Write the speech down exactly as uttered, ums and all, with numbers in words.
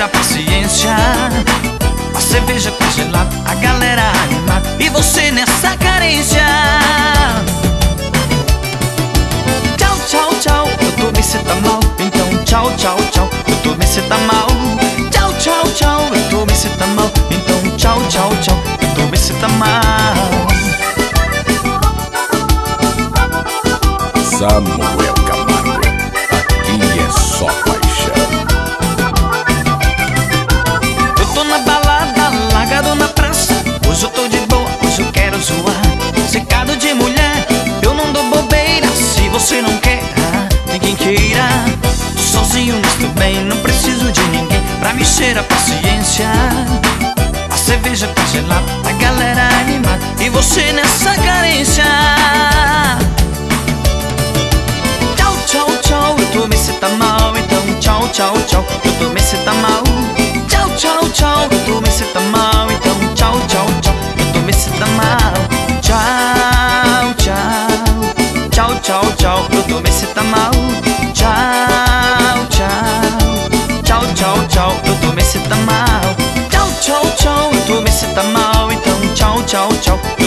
a paciência. A cerveja tá gelada, a galera animada e você nessa carência. Tchau, tchau, tchau, eu tô bem, cê tá mal. Então tchau, tchau, tchau, eu tô bem, cê tá mal. Tchau, tchau, tchau, eu tô bem, cê tá mal. Então tchau, tchau, tchau, eu tô bem, cê tá mal. Samuel Camargo, aqui é só paixão. Eu tô na balada, largado na praça. Hoje eu tô de boa, hoje eu quero zoar. Secado de mulher, eu não dou bobeira. Se você não quer, ah, tem quem queira. Tô sozinho, mas tô bem, não preciso de ninguém pra me encher a paciência. A cerveja tá gelada, a galera animada e você nessa carência. Tchau, tchau, tchau, eu tô bem, cê tá mal. Então tchau, tchau, tchau, eu tô bem, cê tá mal. Tchau, tchau, tchau, eu tô bem, cê tá mal. Então tchau, tchau, tchau, eu tô bem, cê tá mal. Tchau, tchau, tchau, tchau, tchau, eu tô bem, cê tá mal. Tchau, tchau, tchau, tchau, tchau, eu tô bem, cê tá mal. Tchau, tchau, tchau, eu tô bem, cê tá mal. Então tchau, tchau, tchau.